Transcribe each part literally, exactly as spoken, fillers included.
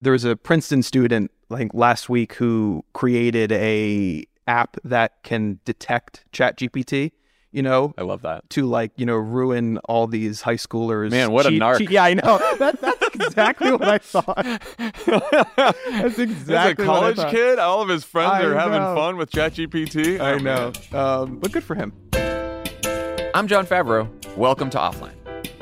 There was a Princeton student like last week who created a app that can detect ChatGPT, you know, I love that. to like, you know, ruin all these high schoolers. Man, what a narc. cheat- Yeah, I know. That, that's exactly what I thought. That's exactly As a college what I thought. kid, all of his friends I are having know. fun with ChatGPT. I Oh, know. man. Um, but good for him. I'm John Favreau. Welcome to Offline.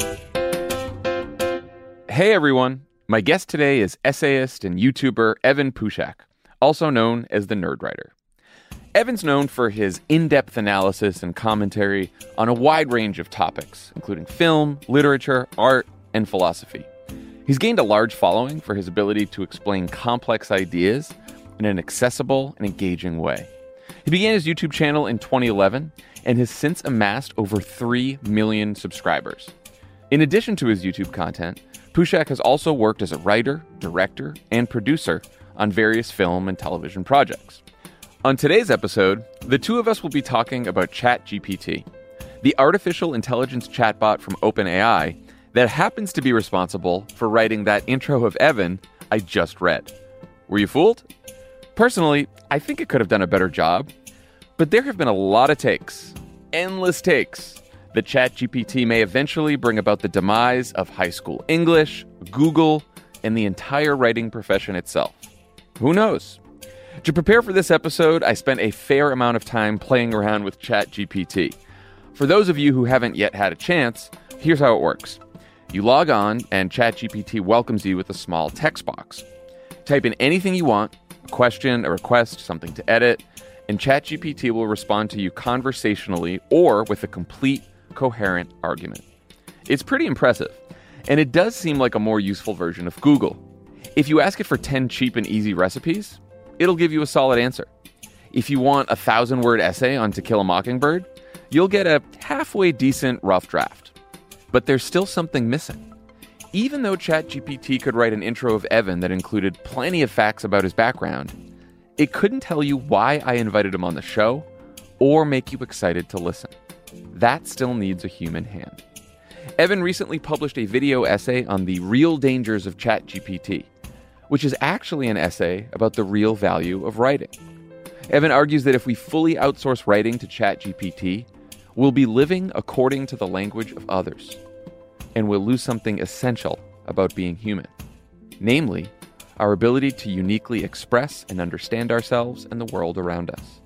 Hey, everyone. My guest today is essayist and YouTuber Evan Pushak, also known as the Nerd Writer. Evan's known for his in-depth analysis and commentary on a wide range of topics, including film, literature, art, and philosophy. He's gained a large following for his ability to explain complex ideas in an accessible and engaging way. He began his YouTube channel in twenty eleven and has since amassed over three million subscribers. In addition to his YouTube content, Pushak has also worked as a writer, director, and producer on various film and television projects. On today's episode, the two of us will be talking about ChatGPT, the artificial intelligence chatbot from OpenAI that happens to be responsible for writing that intro of Evan I just read. Were you fooled? Personally, I think it could have done a better job, but there have been a lot of takes, endless takes, that ChatGPT may eventually bring about the demise of high school English, Google, and the entire writing profession itself. Who knows? To prepare for this episode, I spent a fair amount of time playing around with ChatGPT. For those of you who haven't yet had a chance, here's how it works. You log on, and ChatGPT welcomes you with a small text box. Type in anything you want, a question, a request, something to edit, and ChatGPT will respond to you conversationally or with a complete, coherent argument. It's pretty impressive, and it does seem like a more useful version of Google. If you ask it for ten cheap and easy recipes, it'll give you a solid answer. If you want a thousand-word essay on To Kill a Mockingbird, you'll get a halfway decent rough draft. But there's still something missing. Even though ChatGPT could write an intro of Evan that included plenty of facts about his background, it couldn't tell you why I invited him on the show or make you excited to listen. That still needs a human hand. Evan recently published a video essay on the real dangers of ChatGPT, which is actually an essay about the real value of writing. Evan argues that if we fully outsource writing to ChatGPT, we'll be living according to the language of others, and we'll lose something essential about being human, namely, our ability to uniquely express and understand ourselves and the world around us.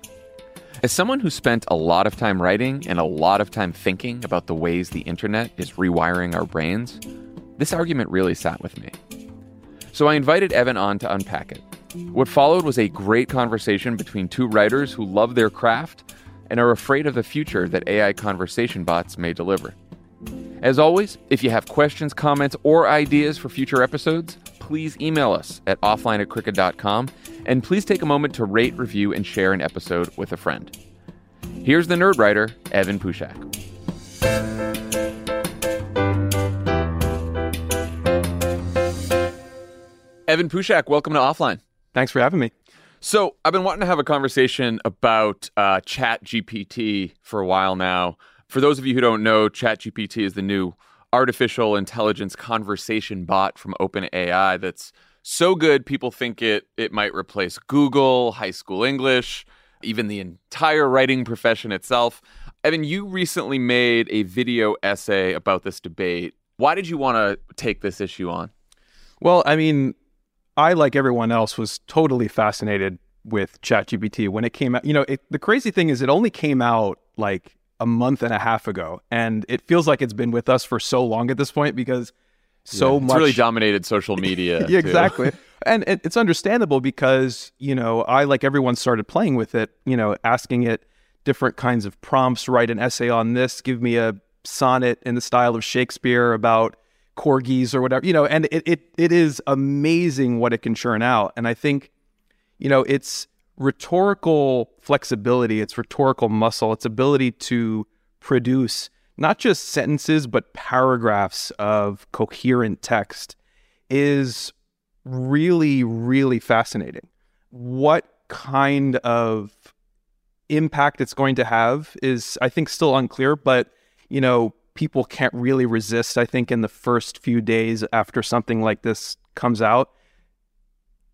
As someone who spent a lot of time writing and a lot of time thinking about the ways the internet is rewiring our brains, this argument really sat with me. So I invited Evan on to unpack it. What followed was a great conversation between two writers who love their craft and are afraid of the future that A I conversation bots may deliver. As always, if you have questions, comments, or ideas for future episodes, please email us at offline at cricket dot com, and please take a moment to rate, review, and share an episode with a friend. Here's the Nerd Writer, Evan Pushak. Evan Pushak, welcome to Offline. Thanks for having me. So I've been wanting to have a conversation about uh, ChatGPT for a while now. For those of you who don't know, ChatGPT is the new artificial intelligence conversation bot from OpenAI that's so good people think it it might replace Google, high school English, even the entire writing profession itself. Evan, you recently made a video essay about this debate. Why did you want to take this issue on? Well, I mean, I, like everyone else, was totally fascinated with ChatGPT when it came out. You know, it, the crazy thing is it only came out like a month and a half ago, and it feels like it's been with us for so long at this point because so yeah, it's much... really dominated social media. Yeah, exactly. And it, it's understandable because, you know, I, like everyone, started playing with it, you know, asking it different kinds of prompts, write an essay on this, give me a sonnet in the style of Shakespeare about corgis or whatever, you know, and it, it it is amazing what it can churn out. And I think, you know, it's rhetorical flexibility, its rhetorical muscle, its ability to produce not just sentences, but paragraphs of coherent text is really, really fascinating. What kind of impact it's going to have is, I think, still unclear, but, you know, people can't really resist, I think, in the first few days after something like this comes out,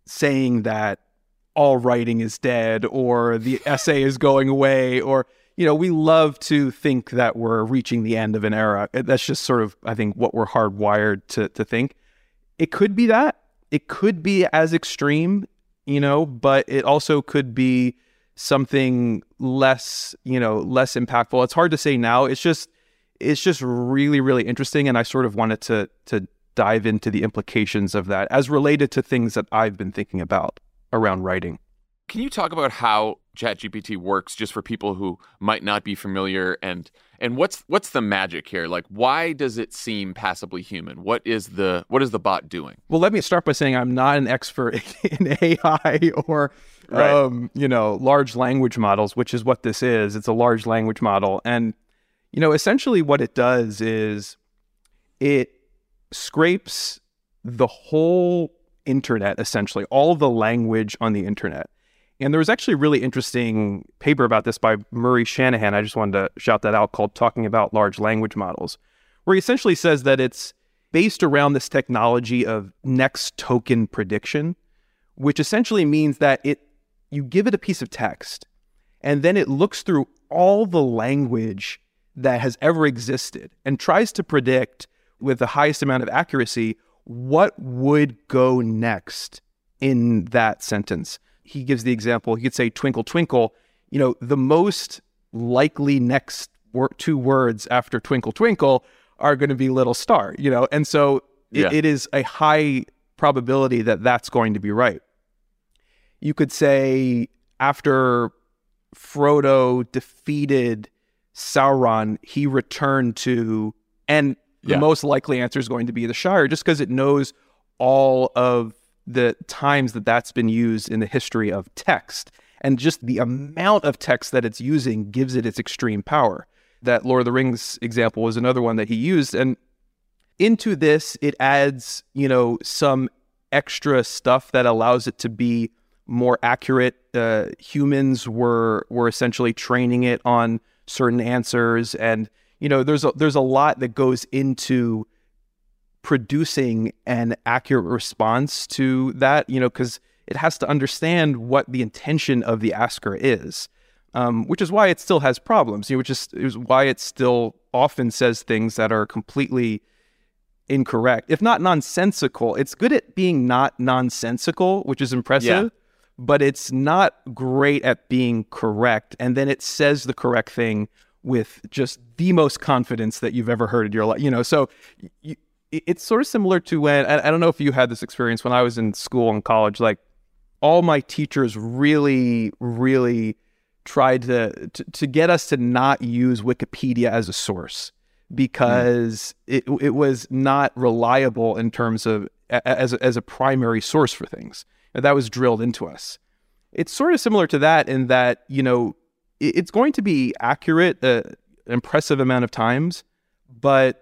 saying that all writing is dead or the essay is going away, or, you know, we love to think that we're reaching the end of an era. That's just sort of, I think, what we're hardwired to to think. It could be that. It could be as extreme, you know, but it also could be something less, you know, less impactful. It's hard to say now. It's just, it's just really, really interesting. And I sort of wanted to to dive into the implications of that as related to things that I've been thinking about around writing. Can you talk about how ChatGPT works, just for people who might not be familiar, and and what's what's the magic here? Like, why does it seem passably human? What is the what is the bot doing? Well, let me start by saying I'm not an expert in A I or right. um, you know, large language models, which is what this is. It's a large language model, and you know, essentially what it does is it scrapes the whole internet, essentially all the language on the internet. And there was actually a really interesting paper about this by Murray Shanahan. I just wanted to shout that out, called Talking About Large Language Models, where he essentially says that it's based around this technology of next token prediction, which essentially means that it you give it a piece of text, and then it looks through all the language that has ever existed and tries to predict with the highest amount of accuracy what would go next in that sentence. He gives the example, he could say twinkle, twinkle. You know, the most likely next wor- two words after twinkle, twinkle are going to be little star, you know? And so it, yeah. it is a high probability that that's going to be right. You could say after Frodo defeated Sauron, he returned to, and the yeah. most likely answer is going to be the Shire, just because it knows all of the times that that's been used in the history of text. And just the amount of text that it's using gives it its extreme power. That Lord of the Rings example was another one that he used. And into this, it adds, you know, some extra stuff that allows it to be more accurate. Uh, humans were were essentially training it on certain answers. And, you know, there's a, there's a lot that goes into producing an accurate response to that, you know, because it has to understand what the intention of the asker is, um, which is why it still has problems, you know, which is, is why it still often says things that are completely incorrect, if not nonsensical. It's good at being not nonsensical, which is impressive, yeah. but it's not great at being correct. And then it says the correct thing with just the most confidence that you've ever heard in your life, you know, so you, it's sort of similar to when, I don't know if you had this experience when I was in school and college, like all my teachers really, really tried to, to, to get us to not use Wikipedia as a source because mm. it it was not reliable in terms of as a, as a primary source for things. And that was drilled into us. It's sort of similar to that in that, you know, it, it's going to be accurate uh, an impressive amount of times, but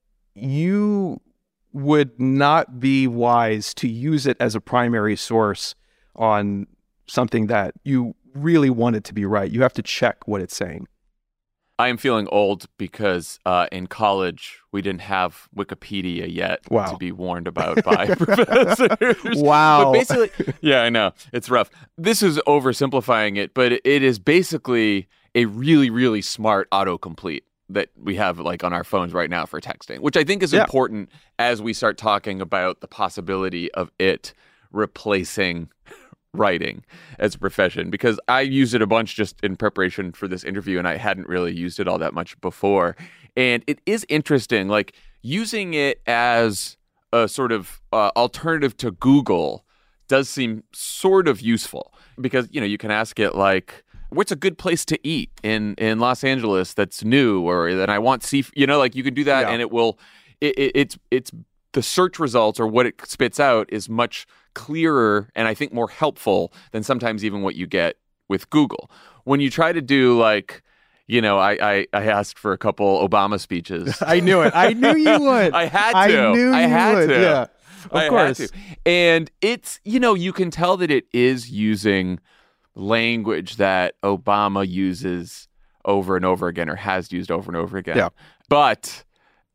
you would not be wise to use it as a primary source on something that you really want it to be right. You have to check what it's saying. I am feeling old because uh, in college, we didn't have Wikipedia yet wow. to be warned about by professors. Wow. But basically, yeah, I know. It's rough. This is oversimplifying it, but it is basically a really, really smart autocomplete that we have like on our phones right now for texting, which I think is yeah. important as we start talking about the possibility of it replacing writing as a profession, because I used it a bunch just in preparation for this interview and I hadn't really used it all that much before. And it is interesting, like using it as a sort of uh, alternative to Google does seem sort of useful because, you know, you can ask it like, what's a good place to eat in, in Los Angeles that's new, or that I want seafood, you know, like you can do that yeah. and it will, it, it, it's, it's the search results or what it spits out is much clearer and I think more helpful than sometimes even what you get with Google. When you try to do like, you know, I, I, I asked for a couple Obama speeches. I knew it. I knew you would. I had to. I knew I you had would. to. Yeah, of I course. Had to. And it's, you know, you can tell that it is using language that Obama uses over and over again or has used over and over again. Yeah. But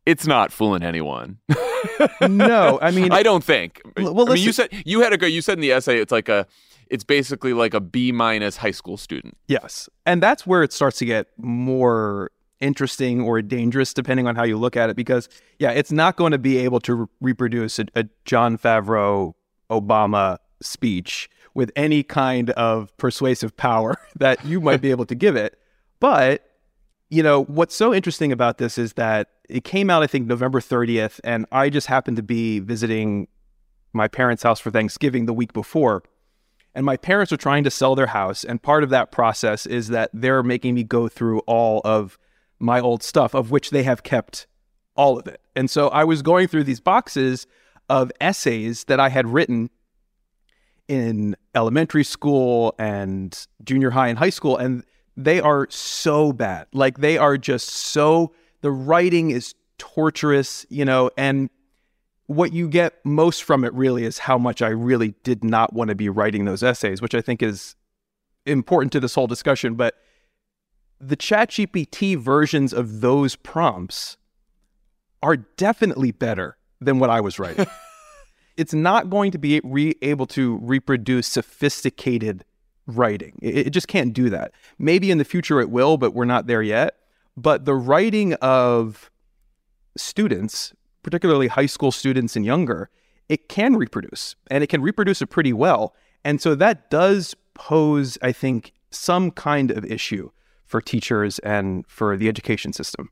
it's not fooling anyone. No, I mean, I don't think. Well, I mean, listen, you said you had a go. You said in the essay, it's like a, it's basically like a B minus high school student. yes, and that's where it starts to get more interesting or dangerous, depending on how you look at it. Because yeah, it's not going to be able to re- reproduce a, a John Favreau Obama speech with any kind of persuasive power that you might be able to give it. But you know, what's so interesting about this is that it came out, I think, November thirtieth, and I just happened to be visiting my parents' house for Thanksgiving the week before. And my parents are trying to sell their house, and part of that process is that they're making me go through all of my old stuff, of which they have kept all of it. And so I was going through these boxes of essays that I had written in elementary school and junior high and high school, and they are so bad. Like, they are just so, the writing is torturous, you know, and what you get most from it really is how much I really did not want to be writing those essays, which I think is important to this whole discussion. But the ChatGPT versions of those prompts are definitely better than what I was writing. It's not going to be re- able to reproduce sophisticated writing. It, it just can't do that. Maybe in the future it will, but we're not there yet. But the writing of students, particularly high school students and younger, it can reproduce, and it can reproduce it pretty well. And so that does pose, I think, some kind of issue for teachers and for the education system.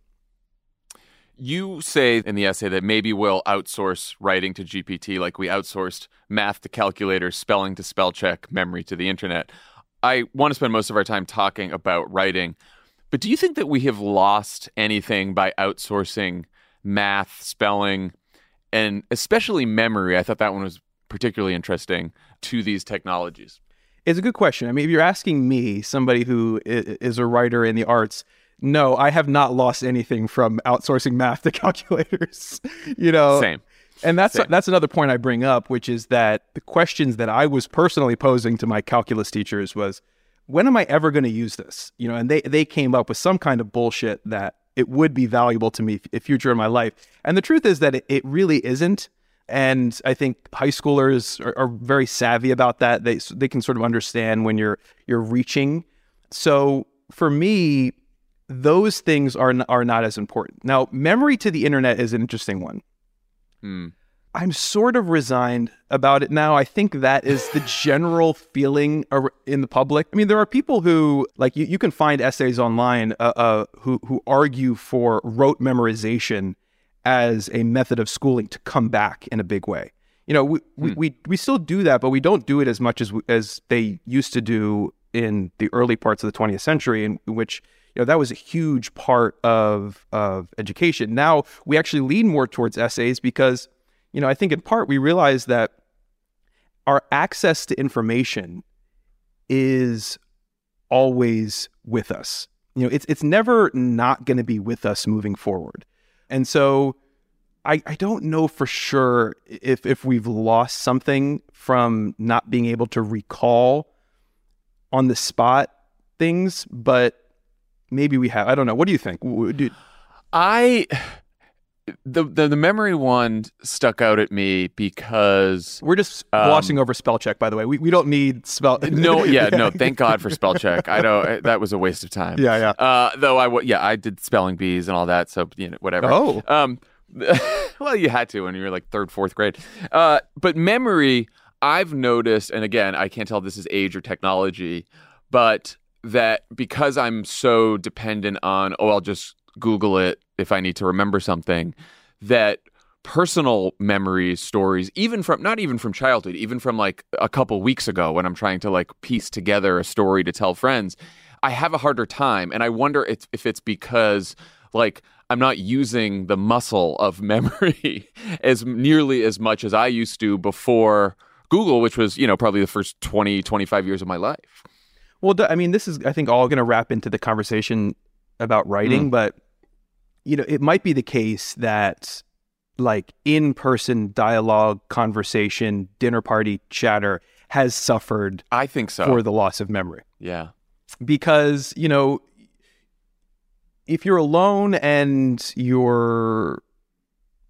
You say in the essay that maybe we'll outsource writing to G P T like we outsourced math to calculators, spelling to spell check, memory to the internet. I want to spend most of our time talking about writing, but do you think that we have lost anything by outsourcing math, spelling, and especially memory? I thought that one was particularly interesting to these technologies. It's a good question. I mean, if you're asking me, somebody who is a writer in the arts, no, I have not lost anything from outsourcing math to calculators. You know, same. And that's Same. that's another point I bring up, which is that the questions that I was personally posing to my calculus teachers was, when am I ever going to use this? You know, and they they came up with some kind of bullshit that it would be valuable to me in future in my life. And the truth is that it, it really isn't. And I think high schoolers are, are very savvy about that. They they can sort of understand when you're you're reaching. So for me, those things are n- are not as important. Now, memory to the internet is an interesting one. Hmm. I'm sort of resigned about it now. I think that is the general feeling ar- in the public. I mean, there are people who, like, you, you can find essays online uh, uh, who who argue for rote memorization as a method of schooling to come back in a big way. You know, we hmm. we, we we still do that, but we don't do it as much as we, as they used to do in the early parts of the twentieth century, in which, you know, that was a huge part of of education. Now we actually lean more towards essays because, you know, I think in part we realize that our access to information is always with us. You know, it's it's never not going to be with us moving forward. And so I, I don't know for sure if if we've lost something from not being able to recall on the spot things, but maybe we have. I don't know. What do you think? Do, I the, the the memory one stuck out at me because we're just um, glossing over spell check, by the way. We we don't need spell. No, yeah, no. Thank God for spell check. I know that was a waste of time. Yeah, yeah. Uh, though I w- yeah I did spelling bees and all that, so you know whatever. Oh, um, well, you had to when you were like third, fourth grade. Uh, but memory, I've noticed, and again, I can't tell if this is age or technology, but that because I'm so dependent on, oh, I'll just Google it if I need to remember something, that personal memories, stories, even from, not even from childhood, even from like a couple weeks ago when I'm trying to like piece together a story to tell friends, I have a harder time. And I wonder if, if it's because like I'm not using the muscle of memory as nearly as much as I used to before Google, which was, you know, probably the first twenty, twenty-five years of my life. Well, I mean, this is, I think, all going to wrap into the conversation about writing, mm. but, you know, it might be the case that, like, in-person dialogue, conversation, dinner party chatter has suffered, I think so, for the loss of memory. Yeah. Because, you know, if you're alone and you're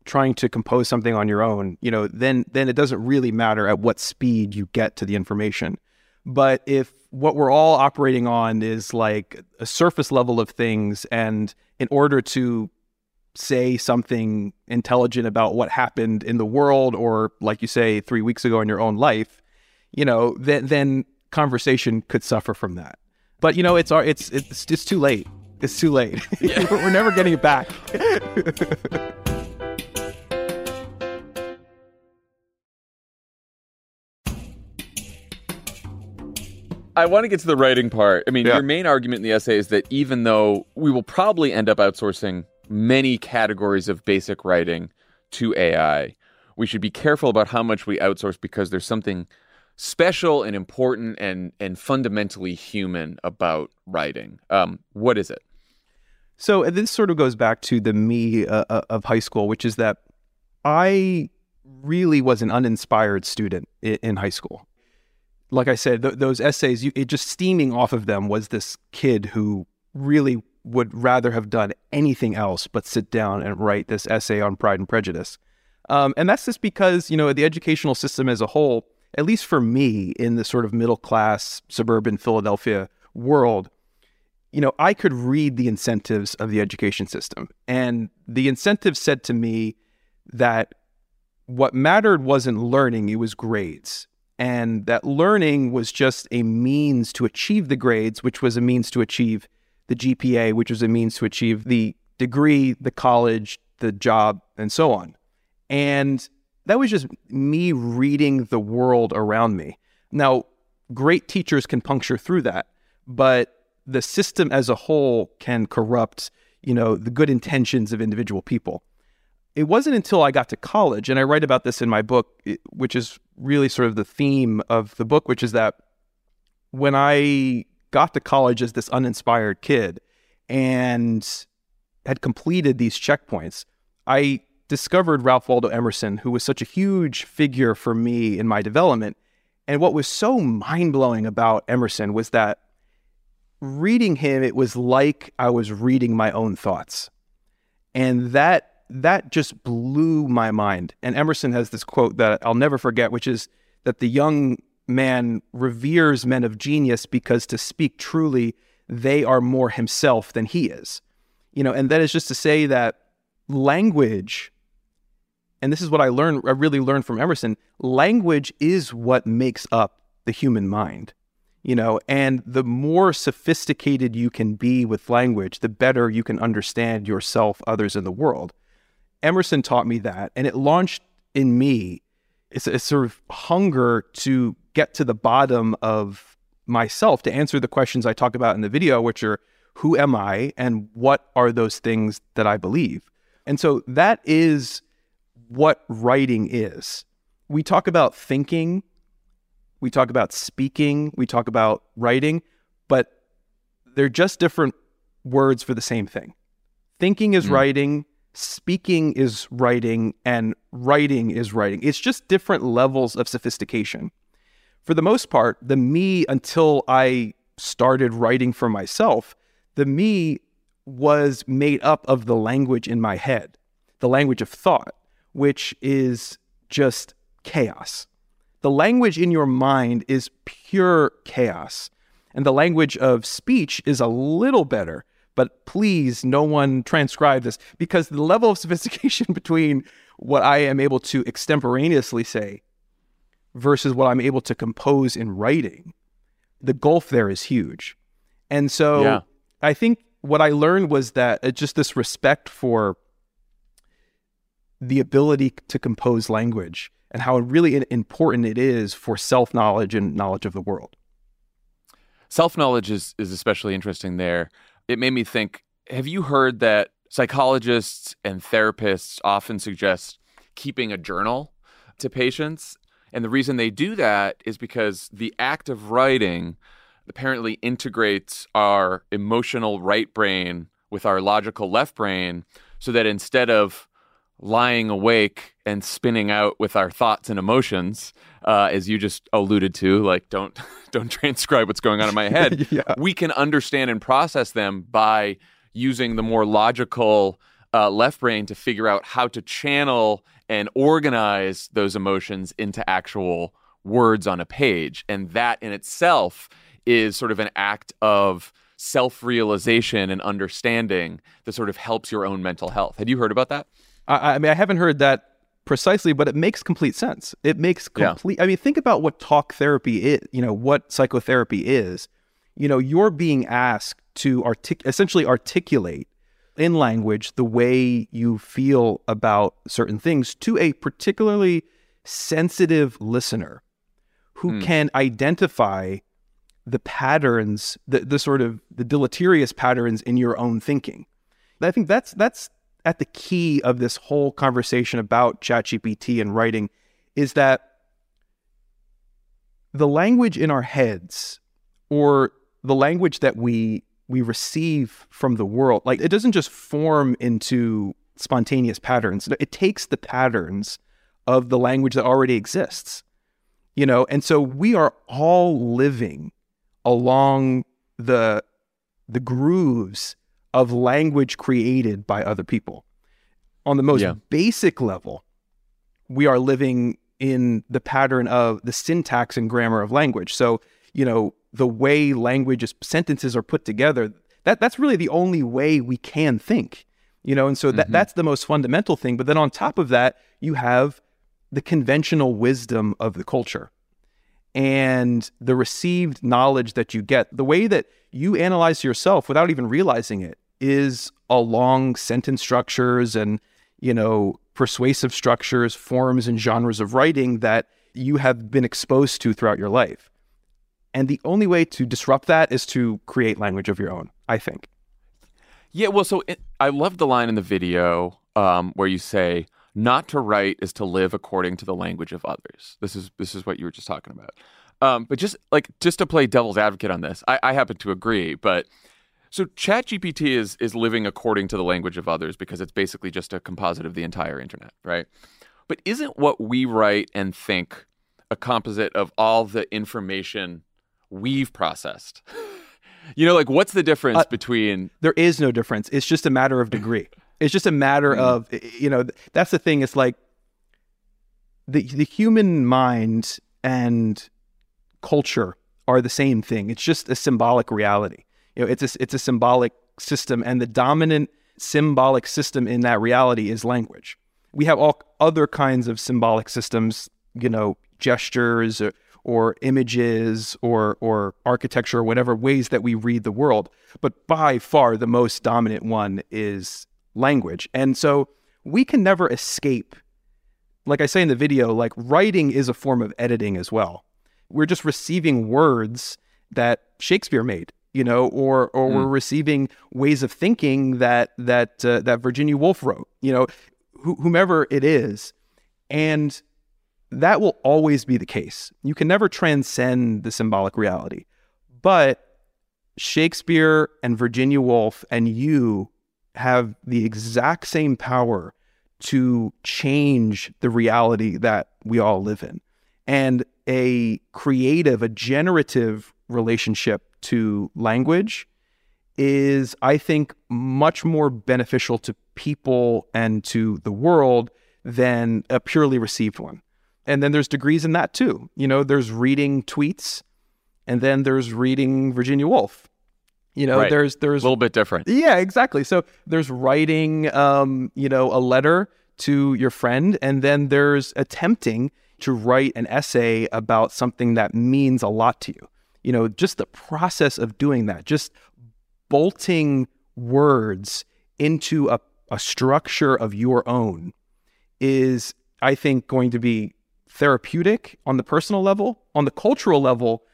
trying to compose something on your own, you know, then then it doesn't really matter at what speed you get to the information. But if what we're all operating on is like a surface level of things, and in order to say something intelligent about what happened in the world, or like you say, three weeks ago in your own life, you know, then then conversation could suffer from that. But you know, it's our it's it's it's too late. It's too late. Yeah. We're never getting it back. I want to get to the writing part. I mean, yeah. your main argument in the essay is that even though we will probably end up outsourcing many categories of basic writing to A I, we should be careful about how much we outsource, because there's something special and important and and fundamentally human about writing. Um, what is it? So this sort of goes back to the me uh, of high school, which is that I really was an uninspired student in, in high school. Like I said, th- those essays, you, it just steaming off of them was this kid who really would rather have done anything else but sit down and write this essay on Pride and Prejudice. Um, and that's just because, you know, the educational system as a whole, at least for me in the sort of middle class suburban Philadelphia world, you know, I could read the incentives of the education system. And the incentives said to me that what mattered wasn't learning, it was grades. And that learning was just a means to achieve the grades, which was a means to achieve the G P A, which was a means to achieve the degree, the college, the job, and so on. And that was just me reading the world around me. Now, great teachers can puncture through that, but the system as a whole can corrupt, you know, the good intentions of individual people. It wasn't until I got to college, and I write about this in my book, which is really sort of the theme of the book, which is that when I got to college as this uninspired kid and had completed these checkpoints, I discovered Ralph Waldo Emerson, who was such a huge figure for me in my development. And what was so mind-blowing about Emerson was that reading him, it was like I was reading my own thoughts. And that that just blew my mind. And Emerson has this quote that I'll never forget, which is that the young man reveres men of genius because, to speak truly, they are more himself than he is. You know, and that is just to say that language, and this is what I learned, I really learned from Emerson, language is what makes up the human mind. You know, and the more sophisticated you can be with language, the better you can understand yourself, others, in the world. Emerson taught me that, and it launched in me it's a sort of hunger to get to the bottom of myself, to answer the questions I talk about in the video, which are, who am I and what are those things that I believe? And so that is what writing is. We talk about thinking, we talk about speaking, we talk about writing, but they're just different words for the same thing. Thinking is mm. writing, speaking is writing, and writing is writing. It's just different levels of sophistication. For the most part, the me until I started writing for myself, the me was made up of the language in my head, the language of thought, which is just chaos. The language in your mind is pure chaos. And the language of speech is a little better, but please, no one transcribe this, because the level of sophistication between what I am able to extemporaneously say versus what I'm able to compose in writing, the gulf there is huge. And so yeah. I think what I learned was that uh, just this respect for the ability to compose language and how really important it is for self-knowledge and knowledge of the world. Self-knowledge is, is especially interesting there. It made me think, have you heard that psychologists and therapists often suggest keeping a journal to patients? And the reason they do that is because the act of writing apparently integrates our emotional right brain with our logical left brain, so that instead of lying awake and spinning out with our thoughts and emotions, uh, as you just alluded to, like don't don't transcribe what's going on in my head. yeah. We can understand and process them by using the more logical uh, left brain to figure out how to channel and organize those emotions into actual words on a page. And that in itself is sort of an act of self-realization and understanding that sort of helps your own mental health. Had you heard about that? I, I mean, I haven't heard that precisely, but it makes complete sense. It makes complete, yeah. I mean, think about what talk therapy is, you know, what psychotherapy is. You know, you're being asked to artic- essentially articulate in language the way you feel about certain things to a particularly sensitive listener who mm. can identify the patterns, the, the sort of the deleterious patterns in your own thinking. I think that's that's at the key of this whole conversation about ChatGPT and writing, is that the language in our heads, or the language that we we receive from the world, like, it doesn't just form into spontaneous patterns. It takes the patterns of the language that already exists, you know? And so we are all living along the the grooves of language created by other people. On the most yeah. basic level, we are living in the pattern of the syntax and grammar of language. So, you know, the way language sentences are put together, that that's really the only way we can think, you know? And so that, mm-hmm. that's the most fundamental thing. But then on top of that, you have the conventional wisdom of the culture and the received knowledge that you get. The way that you analyze yourself without even realizing it is along sentence structures and, you know, persuasive structures, forms, and genres of writing that you have been exposed to throughout your life. And the only way to disrupt that is to create language of your own, I think. Yeah, well, so it, I love the line in the video um, where you say, "Not to write is to live according to the language of others." This is this is what you were just talking about. Um, but just like just to play devil's advocate on this, I, I happen to agree. But so ChatGPT is is living according to the language of others because it's basically just a composite of the entire internet, right? But isn't what we write and think a composite of all the information we've processed? You know, like, what's the difference uh, between... There is no difference. It's just a matter of degree. It's just a matter mm. of, you know, that's the thing. It's like the the human mind and culture are the same thing. It's just a symbolic reality. You know, it's a, it's a symbolic system, and the dominant symbolic system in that reality is language. We have all other kinds of symbolic systems, you know, gestures or, or images or or architecture or whatever ways that we read the world. But by far the most dominant one is language. And so we can never escape, like I say in the video, like, writing is a form of editing as well. We're just receiving words that Shakespeare made, you know, or or mm. we're receiving ways of thinking that that uh, that Virginia Woolf wrote, you know, wh- whomever it is. And that will always be the case. You can never transcend the symbolic reality. But Shakespeare and Virginia Woolf and you have the exact same power to change the reality that we all live in. And a creative, a generative relationship to language is, I think, much more beneficial to people and to the world than a purely received one. And then there's degrees in that too. You know, there's reading tweets, and then there's reading Virginia Woolf. You know, right. there's there's a little bit different. Yeah, exactly. So there's writing, um, you know, a letter to your friend, and then there's attempting to write an essay about something that means a lot to you. You know, just the process of doing that, just bolting words into a, a structure of your own is, I think, going to be therapeutic on the personal level. On the cultural level,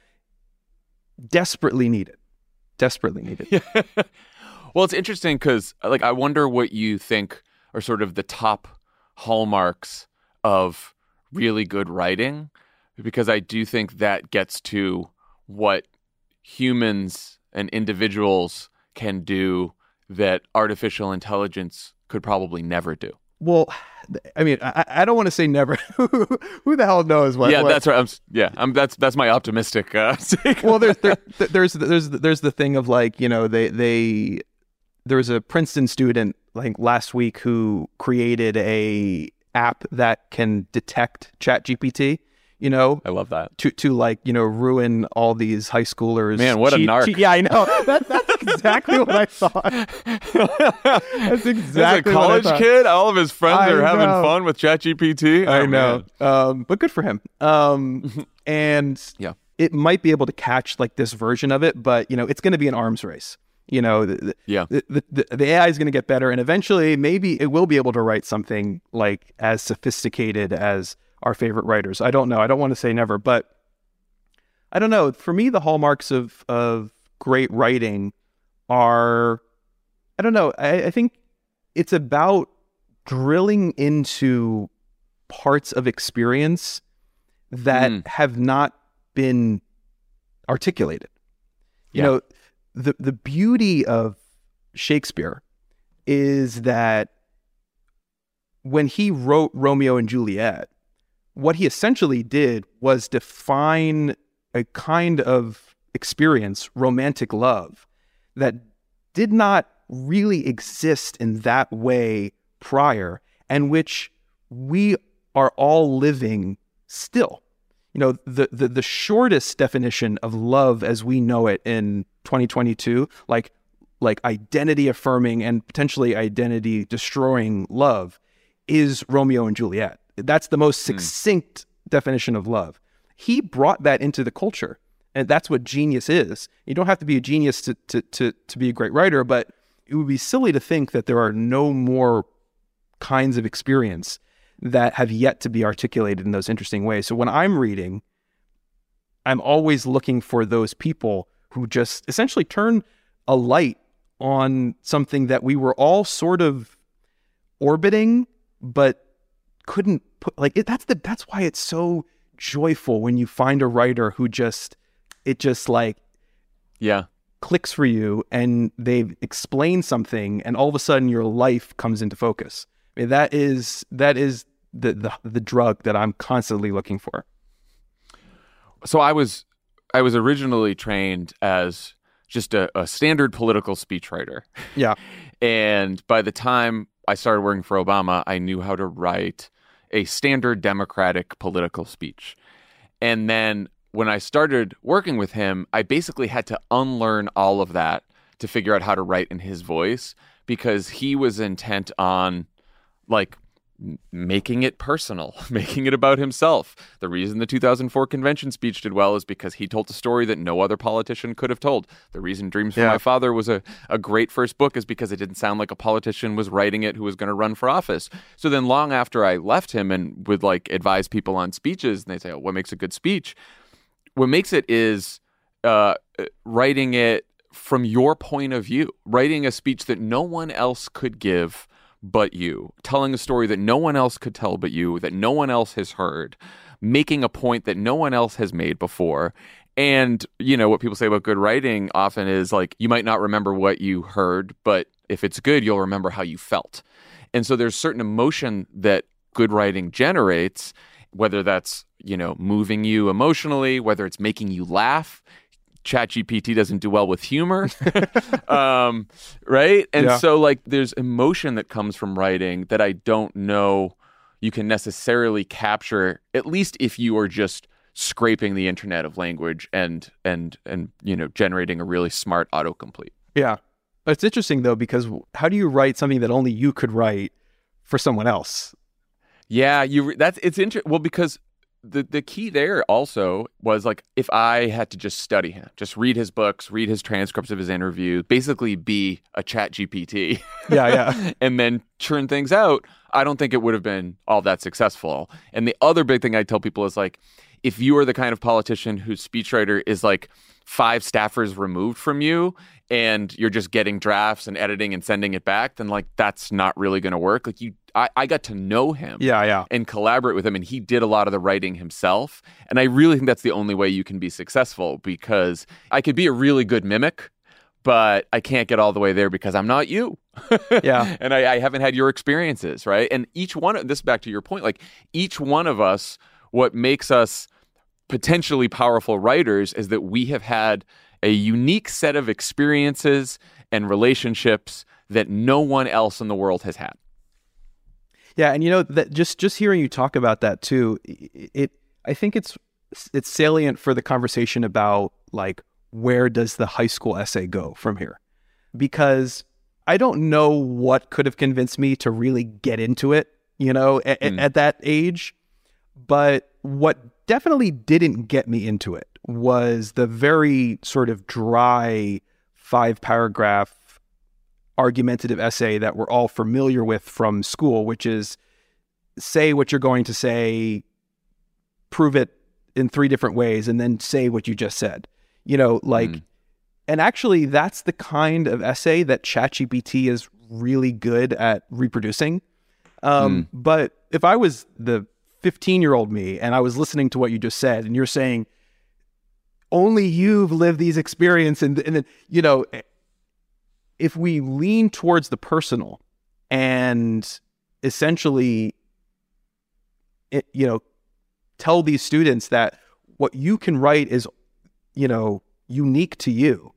desperately needed. Desperately needed. Well, it's interesting because, like, I wonder what you think are sort of the top hallmarks of really good writing, because I do think that gets to what humans and individuals can do that artificial intelligence could probably never do. Well, I mean, I, I don't want to say never. Who the hell knows what? Yeah, what? that's right. I'm, yeah, I'm, that's that's my optimistic uh, take. Well, there's there, there's there's there's the thing of, like, you know, they they there's a Princeton student like last week who created a app that can detect ChatGPT. You know, I love that. To to like, you know, ruin all these high schoolers. Man, what cheat, a narc. Cheat. Yeah, I know. That, that's exactly what I thought. That's exactly As a college what I kid, all of his friends I are having know. fun with ChatGPT. I Oh, know. man. Um, but good for him. Um, and Yeah. it might be able to catch like this version of it, but, you know, it's going to be an arms race. You know, the, the, Yeah. the, the, the, the A I is going to get better, and eventually maybe it will be able to write something like as sophisticated as our favorite writers. I don't know. I don't want to say never, but I don't know. For me, the hallmarks of, of great writing are, I don't know. I, I think it's about drilling into parts of experience that Mm. have not been articulated. You Yeah. know, the the beauty of Shakespeare is that when he wrote Romeo and Juliet, what he essentially did was define a kind of experience, romantic love, that did not really exist in that way prior, and which we are all living still. You know, the, the the shortest definition of love as we know it in twenty twenty-two, like like identity affirming and potentially identity destroying love, is Romeo and Juliet. That's the most succinct mm. definition of love. He brought that into the culture, and that's what genius is. You don't have to be a genius to to to to be a great writer, but it would be silly to think that there are no more kinds of experience that have yet to be articulated in those interesting ways. So when I'm reading, I'm always looking for those people who just essentially turn a light on something that we were all sort of orbiting, but couldn't put like it. That's the that's why it's so joyful when you find a writer who just it just like yeah clicks for you, and they've explained something, and all of a sudden your life comes into focus. I mean, that is that is the the, the drug that I'm constantly looking for. So I was I was originally trained as just a, a standard political speechwriter. Yeah. And by the time I started working for Obama, I knew how to write a standard Democratic political speech. And then when I started working with him, I basically had to unlearn all of that to figure out how to write in his voice, because he was intent on like making it personal, making it about himself. The reason the two thousand four convention speech did well is because he told a story that no other politician could have told. The reason Dreams from Yeah. My Father was a, a great first book is because it didn't sound like a politician was writing it who was going to run for office. So then long after I left him and would like advise people on speeches, and they say, oh, what makes a good speech? What makes it is uh, writing it from your point of view, writing a speech that no one else could give but you, telling a story that no one else could tell but you, that no one else has heard, making a point that no one else has made before. And, you know, what people say about good writing often is like, you might not remember what you heard, but if it's good, you'll remember how you felt. And so there's certain emotion that good writing generates, whether that's, you know, moving you emotionally, whether it's making you laugh. ChatGPT doesn't do well with humor, um, right? And Yeah. so, like, there's emotion that comes from writing that I don't know you can necessarily capture, at least if you are just scraping the internet of language and and and you know generating a really smart autocomplete. Yeah. But it's interesting though, because how do you write something that only you could write for someone else? Yeah, you. That's it's interesting. Well, because the the key there also was like if I had to just study him, just read his books, read his transcripts of his interview, basically be a Chat G P T. Yeah, yeah. And then churn things out, I don't think it would have been all that successful. And the other big thing I tell people is like, if you are the kind of politician whose speechwriter is like five staffers removed from you and you're just getting drafts and editing and sending it back, then like that's not really going to work. Like you, I, I got to know him Yeah, yeah. and collaborate with him, and he did a lot of the writing himself. And I really think that's the only way you can be successful, because I could be a really good mimic, but I can't get all the way there because I'm not you. Yeah. And I, I haven't had your experiences, right? And each one of this, back to your point, like each one of us, what makes us potentially powerful writers is that we have had a unique set of experiences and relationships that no one else in the world has had. Yeah, and you know that just just hearing you talk about that too, it, it I think it's it's salient for the conversation about like where does the high school essay go from here? Because I don't know what could have convinced me to really get into it, you know, at, mm. at that age. But what definitely didn't get me into it was the very sort of dry five paragraph argumentative essay that we're all familiar with from school, which is say what you're going to say, prove it in three different ways, and then say what you just said. You know, like, mm. and actually that's the kind of essay that ChatGPT is really good at reproducing. Um, mm. But if I was the fifteen-year-old me and I was listening to what you just said, and you're saying, only you've lived these experiences, and, and then, you know, if we lean towards the personal and essentially, it, you know, tell these students that what you can write is, you know, unique to you,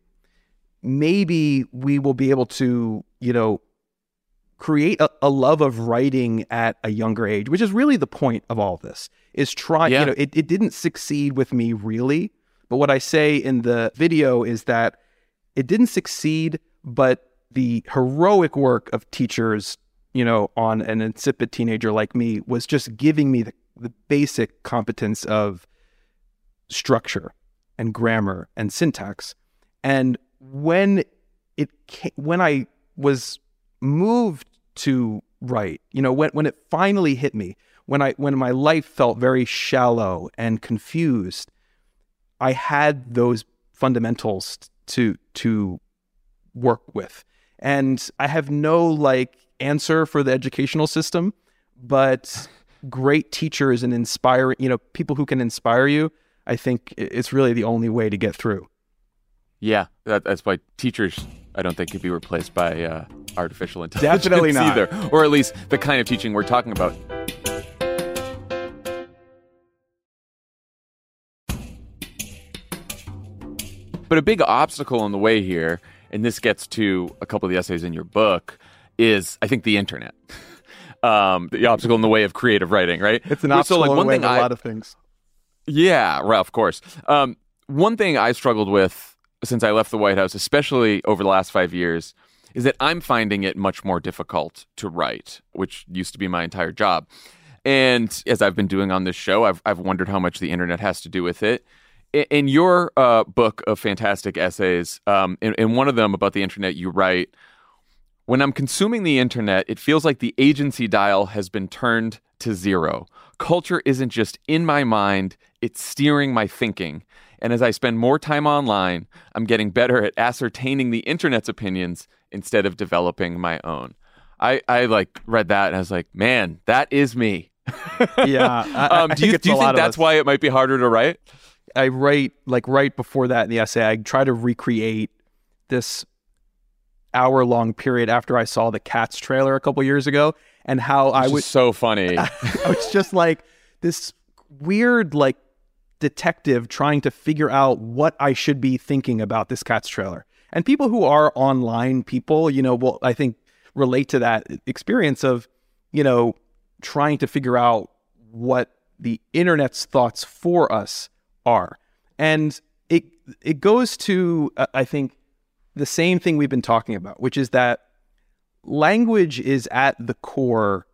maybe we will be able to, you know, create a, a love of writing at a younger age, which is really the point of all of this, is try, yeah. you know, it, it didn't succeed with me really. But what I say in the video is that it didn't succeed, but the heroic work of teachers, you know, on an insipid teenager like me was just giving me the, the basic competence of structure and grammar and syntax. And when it came, when I was moved to write, you know, when when it finally hit me, when I when my life felt very shallow and confused, I had those fundamentals to to work with. And I have no like answer for the educational system, but great teachers and inspiring, you know, people who can inspire you, I think it's really the only way to get through. Yeah, that, that's why teachers, I don't think, could be replaced by uh, artificial intelligence. Definitely not. Either, or at least the kind of teaching we're talking about. But a big obstacle in the way here, and this gets to a couple of the essays in your book, is, I think, the internet. um, the obstacle in the way of creative writing, right? It's an obstacle so, like, in the way of a lot of things. Yeah, right, of course. Um, one thing I struggled with since I left the White House, especially over the last five years, is that I'm finding it much more difficult to write, which used to be my entire job. And as I've been doing on this show, I've I've wondered how much the internet has to do with it. In your uh, book of fantastic essays, um, in, in one of them about the internet, you write, when I'm consuming the internet, it feels like the agency dial has been turned to zero. Culture isn't just in my mind, it's steering my thinking. And as I spend more time online, I'm getting better at ascertaining the internet's opinions instead of developing my own. I, I like read that and I was like, man, that is me. Yeah. I, um, do you, do you think that's why it might be harder to write? I write, like right before that in the essay, I try to recreate this hour-long period after I saw the Cats trailer a couple years ago, and how Which I was so funny. I was just like this weird, like, detective trying to figure out what I should be thinking about this Cats trailer. And people who are online people, you know, will, I think, relate to that experience of, you know, trying to figure out what the internet's thoughts for us are. And it it goes to, uh, I think, the same thing we've been talking about, which is that language is at the core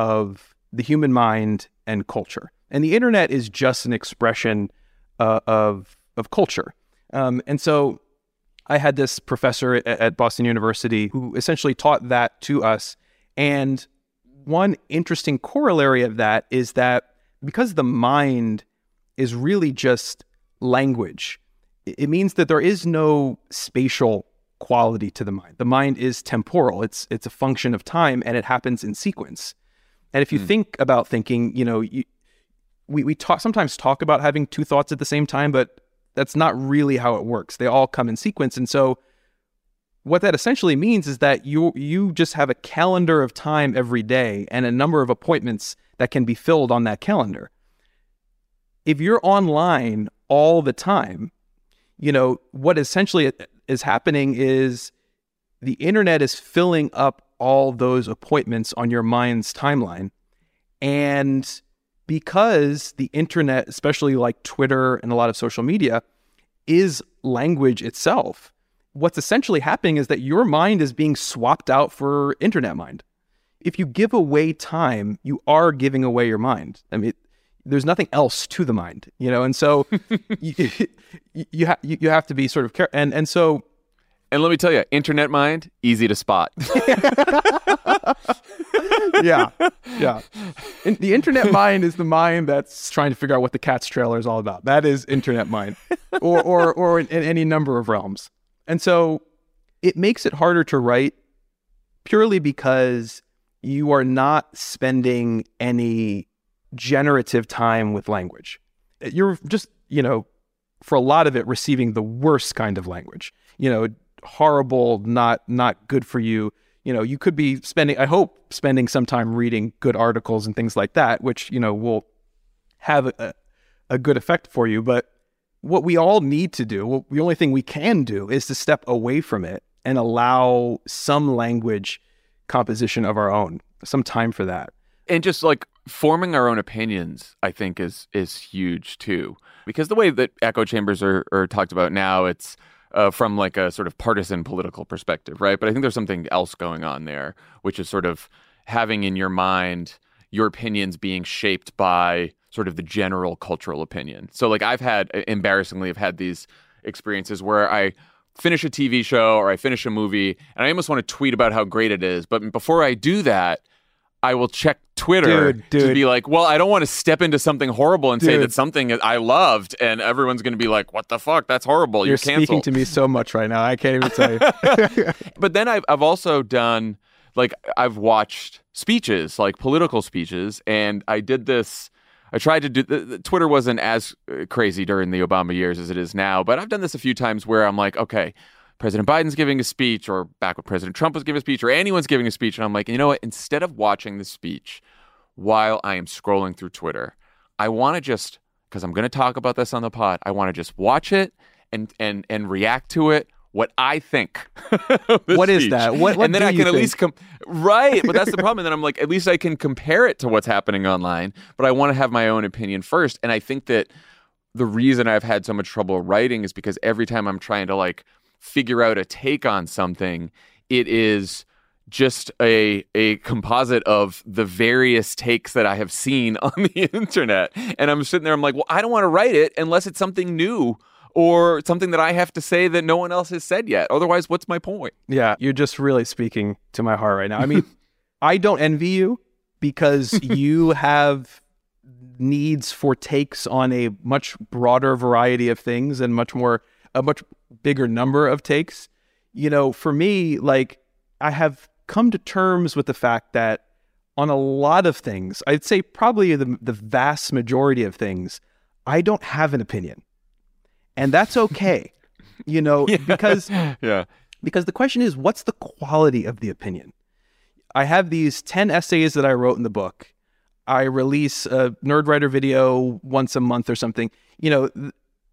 of the human mind and culture. And the internet is just an expression uh, of of culture. Um, and so I had this professor at, at Boston University who essentially taught that to us. And one interesting corollary of that is that because the mind is really just language, it means that there is no spatial quality to the mind. The mind is temporal. It's it's a function of time, and it happens in sequence. And if you mm. think about thinking, you know, you, we we talk sometimes talk about having two thoughts at the same time, but that's not really how it works. They all come in sequence. And so what that essentially means is that you you just have a calendar of time every day and a number of appointments that can be filled on that calendar. If you're online all the time, you know, what essentially is happening is the internet is filling up all those appointments on your mind's timeline. And because the internet, especially like Twitter and a lot of social media, is language itself, what's essentially happening is that your mind is being swapped out for internet mind. If you give away time, you are giving away your mind. I mean, there's nothing else to the mind, you know? And so you, you, you, ha- you have to be sort of careful. And, and so... And let me tell you, internet mind, easy to spot. yeah, yeah. In, the internet mind is the mind that's trying to figure out what the Cats trailer is all about. That is internet mind, or or or in, in any number of realms. And so it makes it harder to write purely because you are not spending any generative time with language. You're just, you know, for a lot of it, receiving the worst kind of language. You know, horrible, not not good for you. You know, you could be spending, I hope, spending some time reading good articles and things like that, which, you know, will have a, a good effect for you. But what we all need to do, well, the only thing we can do is to step away from it and allow some language composition of our own, some time for that. And just like forming our own opinions, I think is is huge too. Because the way that echo chambers are, are talked about now, it's Uh, from like a sort of partisan political perspective, right? But I think there's something else going on there, which is sort of having in your mind your opinions being shaped by sort of the general cultural opinion. So like I've had, embarrassingly, I've had these experiences where I finish a T V show or I finish a movie and I almost want to tweet about how great it is. But before I do that, I will check Twitter dude, dude. to be like, well, I don't want to step into something horrible and dude. say that something I loved, and everyone's going to be like, what the fuck? That's horrible. You're, You're canceled. Speaking to me so much right now. I can't even tell you. But then I've, I've also done, like, I've watched speeches, like political speeches, and I did this. I tried to do, the, the, Twitter wasn't as crazy during the Obama years as it is now, but I've done this a few times where I'm like, okay, President Biden's giving a speech, or back when President Trump was giving a speech, or anyone's giving a speech. And I'm like, you know what? Instead of watching the speech while I am scrolling through Twitter, I want to just, because I'm going to talk about this on the pod, I want to just watch it and and and react to it, what I think. What speech. is that? What, what and then do I you can at think? least come right. But that's the problem. And then I'm like, at least I can compare it to what's happening online. But I want to have my own opinion first. And I think that the reason I've had so much trouble writing is because every time I'm trying to like figure out a take on something, it is just a a composite of the various takes that I have seen on the internet. And I'm sitting there, I'm like, well, I don't want to write it unless it's something new or something that I have to say that no one else has said yet. Otherwise, what's my point? Yeah, you're just really speaking to my heart right now. I mean, I don't envy you because you have needs for takes on a much broader variety of things and much more, a much bigger number of takes. You know, for me, like, I have come to terms with the fact that on a lot of things, I'd say probably the, the vast majority of things, I don't have an opinion. And that's okay, you know, yeah. because yeah. because the question is, what's the quality of the opinion? I have these ten essays that I wrote in the book. I release a Nerdwriter video once a month or something. You know, th-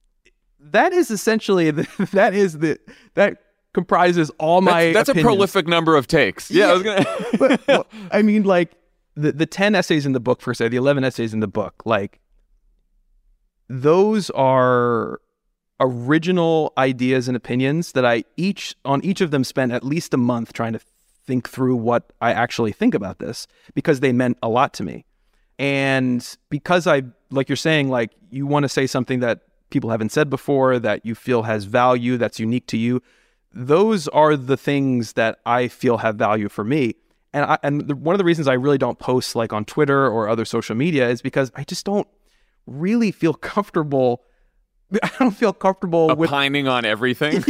that is essentially, the, that is the, that comprises all my That's, that's a prolific number of takes. Yeah, yeah. I was gonna. but, well, I mean, like, the, the ten essays in the book, for say, the eleven essays in the book, like, those are original ideas and opinions that I each, on each of them, spent at least a month trying to think through what I actually think about this, because they meant a lot to me. And because I, like you're saying, like, you want to say something that people haven't said before, that you feel has value, that's unique to you, those are the things that I feel have value for me. And I, and the, one of the reasons I really don't post like on Twitter or other social media is because I just don't really feel comfortable. I don't feel comfortable opining with on everything.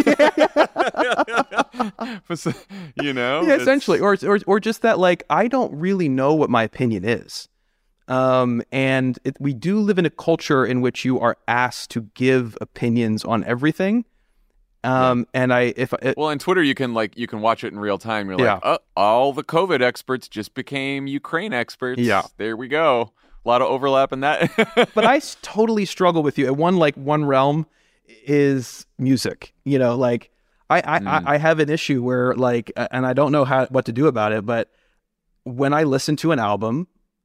You know, yeah, essentially, or, or or just that, like, I don't really know what my opinion is. Um, and it, we do live in a culture in which you are asked to give opinions on everything. Um, yeah. And I, if it, well, on Twitter, you can like, you can watch it in real time. You're yeah. like, oh, all the COVID experts just became Ukraine experts. Yeah. There we go. A lot of overlap in that. But I totally struggle with you. At one, like one realm is music, you know, like I I, Mm. I I have an issue where like, uh, and I don't know how what to do about it, but when I listen to an album,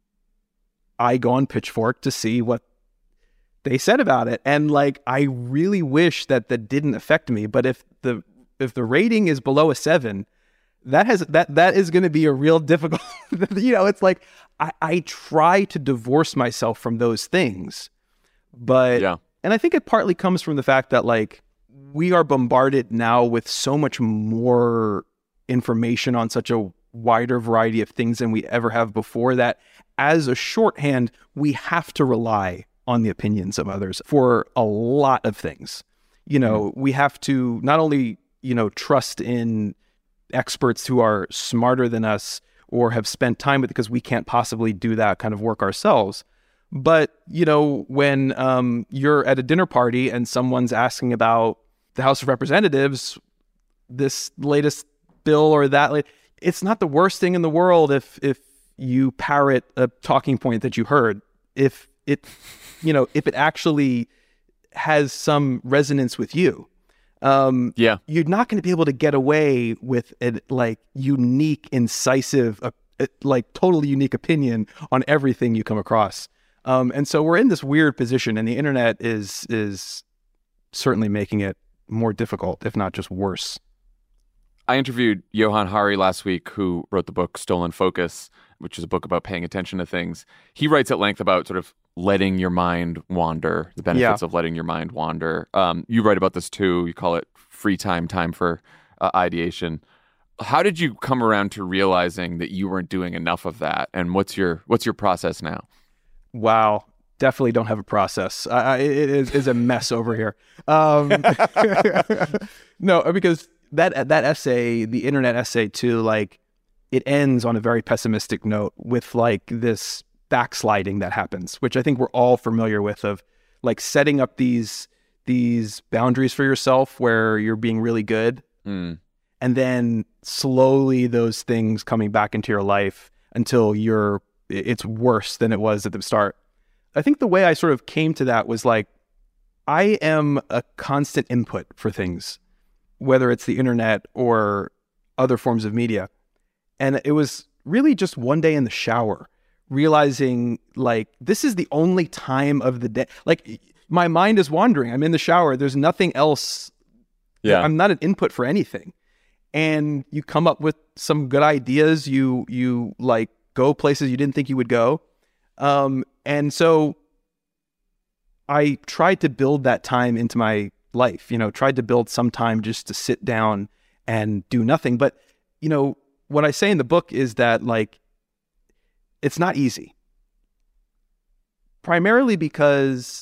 I go on Pitchfork to see what they said about it, and like I really wish that that didn't affect me. But if the if the rating is below a seven, that has that that is going to be a real difficult. You know, it's like I, I try to divorce myself from those things, but Yeah. and I think it partly comes from the fact that like we are bombarded now with so much more information on such a wider variety of things than we ever have before, that as a shorthand, we have to rely on the opinions of others for a lot of things. You know, mm. we have to not only, you know, trust in experts who are smarter than us or have spent time with it, because we can't possibly do that kind of work ourselves. But, you know, when um, you're at a dinner party and someone's asking about the House of Representatives, this latest bill or that, it's not the worst thing in the world if if you parrot a talking point that you heard. If it, you know, if it actually has some resonance with you, um, yeah, you're not going to be able to get away with a like unique, incisive, uh, like totally unique opinion on everything you come across. Um, and so we're in this weird position, and the internet is is certainly making it more difficult, if not just worse. I interviewed Johan Hari last week, who wrote the book Stolen Focus, which is a book about paying attention to things. He writes at length about sort of letting your mind wander, the benefits Yeah. of letting your mind wander. Um, you write about this too. You call it free time, time for uh, ideation. How did you come around to realizing that you weren't doing enough of that? And what's your what's your process now? Wow. Definitely don't have a process. I, it is, is a mess over here. Um, no, because that that essay, the internet essay too, like it ends on a very pessimistic note with like this backsliding that happens, which I think we're all familiar with, of like setting up these these boundaries for yourself where you're being really good, Mm. and then slowly those things coming back into your life until you're it's worse than it was at the start. I think the way I sort of came to that was like, I am a constant input for things, whether it's the internet or other forms of media. And it was really just one day in the shower, realizing like, this is the only time of the day. Like my mind is wandering. I'm in the shower. There's nothing else. Yeah. I'm not an input for anything. And you come up with some good ideas. You, you like go places you didn't think you would go. Um, and so I tried to build that time into my life, you know, tried to build some time just to sit down and do nothing. But, you know, what I say in the book is that like, it's not easy. Primarily because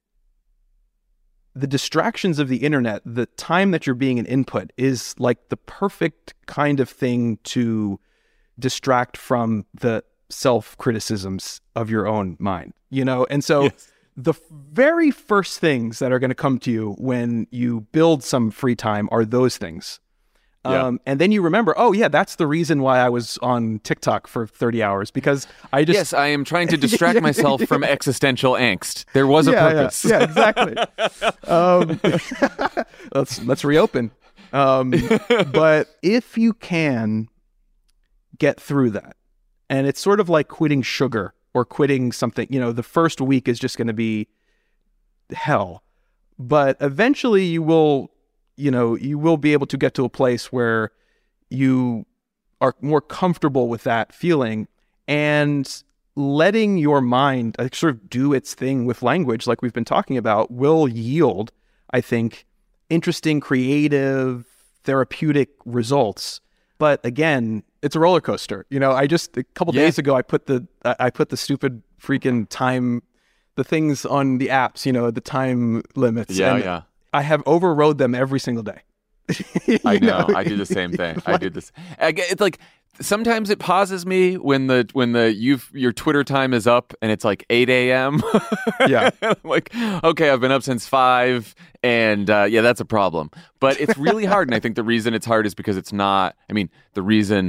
the distractions of the internet, the time that you're being an input is like the perfect kind of thing to distract from the self-criticisms of your own mind, you know? And so Yes. the very first things that are going to come to you when you build some free time are those things. Yeah. Um, and then you remember, oh yeah, that's the reason why I was on TikTok for thirty hours, because I just... Yes, I am trying to distract myself from existential angst. There was a yeah, purpose. Yeah, yeah, exactly. um, let's, let's reopen. Um, but if you can get through that, and it's sort of like quitting sugar or quitting something, you know, the first week is just going to be hell. But eventually you will, you know, you will be able to get to a place where you are more comfortable with that feeling, and letting your mind uh, sort of do its thing with language, like we've been talking about, will yield, I think, interesting, creative, therapeutic results. But again, it's a roller coaster. You know, I just a couple Yeah. days ago I put the I put the stupid freaking time, the things on the apps. You know, the time limits. Yeah, and yeah. I have overrode them every single day. I You know. I do the same thing. I do this. I get- It's like sometimes it pauses me when the when the you've your Twitter time is up and it's like eight a.m. Yeah. I'm like, okay, I've been up since five, and uh, yeah, that's a problem. But it's really hard, and I think the reason it's hard is because it's not. I mean, the reason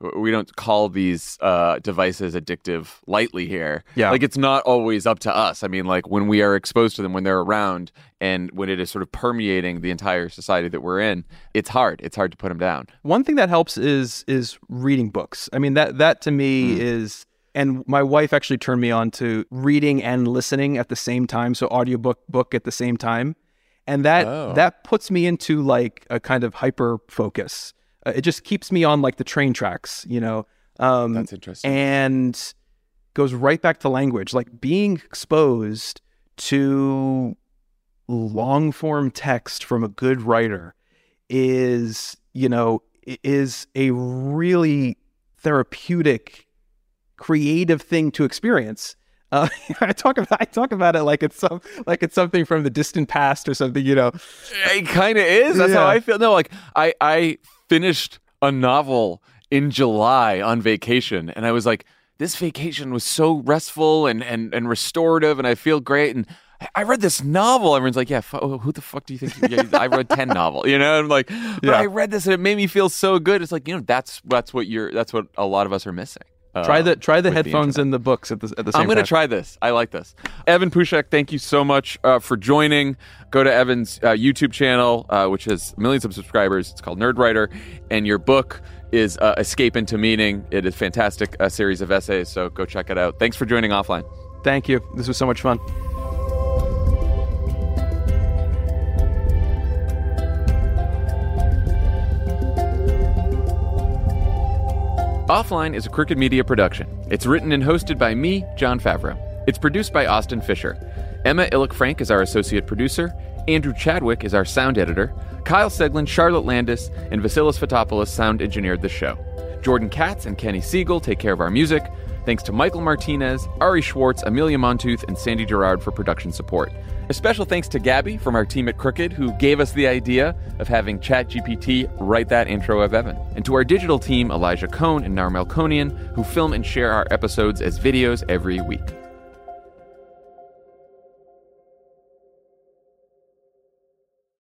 we don't call these uh, devices addictive lightly here. Yeah. Like, it's not always up to us. I mean, like, when we are exposed to them, when they're around, and when it is sort of permeating the entire society that we're in, it's hard. It's hard to put them down. One thing that helps is is reading books. I mean, that that to me mm. is, and my wife actually turned me on to reading and listening at the same time, so audiobook, book at the same time. And that oh. that puts me into like a kind of hyper focus. Uh, it just keeps me on like the train tracks, you know. Um, That's interesting. And goes right back to language, like being exposed to long form text from a good writer is, you know, is a really therapeutic, creative thing to experience. Uh, I talk about I talk about it like it's some like it's something from the distant past or something, you know. It kind of is. That's yeah. how I feel. No, like I I finished a novel in July on vacation, and I was like, this vacation was so restful and and and restorative, and I feel great. And I read this novel. Everyone's like, yeah, f- who the fuck do you think? Yeah, I read ten novels, you know. I'm like, but yeah. I read this and it made me feel so good. It's like, you know, that's that's what you're. That's what a lot of us are missing. Uh, try the try the headphones the and the books at the at the same I'm going to time. try this. I like this. Evan Pushek, thank you so much uh, for joining. Go to Evan's uh, YouTube channel, uh, which has millions of subscribers. It's called Nerdwriter, and your book is uh, Escape into Meaning. It is a fantastic uh, series of essays, so go check it out. Thanks for joining Offline. Thank you. This was so much fun. Offline is a Crooked Media production. It's written and hosted by me, Jon Favreau. It's produced by Austin Fisher. Emma Illick-Frank is our associate producer. Andrew Chadwick is our sound editor. Kyle Seglin, Charlotte Landis, and Vasilis Fotopoulos sound engineered the show. Jordan Katz and Kenny Siegel take care of our music. Thanks to Michael Martinez, Ari Schwartz, Amelia Montooth, and Sandy Gerard for production support. A special thanks to Gabby from our team at Crooked, who gave us the idea of having ChatGPT write that intro of Evan. And to our digital team, Elijah Cohn and Nar Melkonian, who film and share our episodes as videos every week.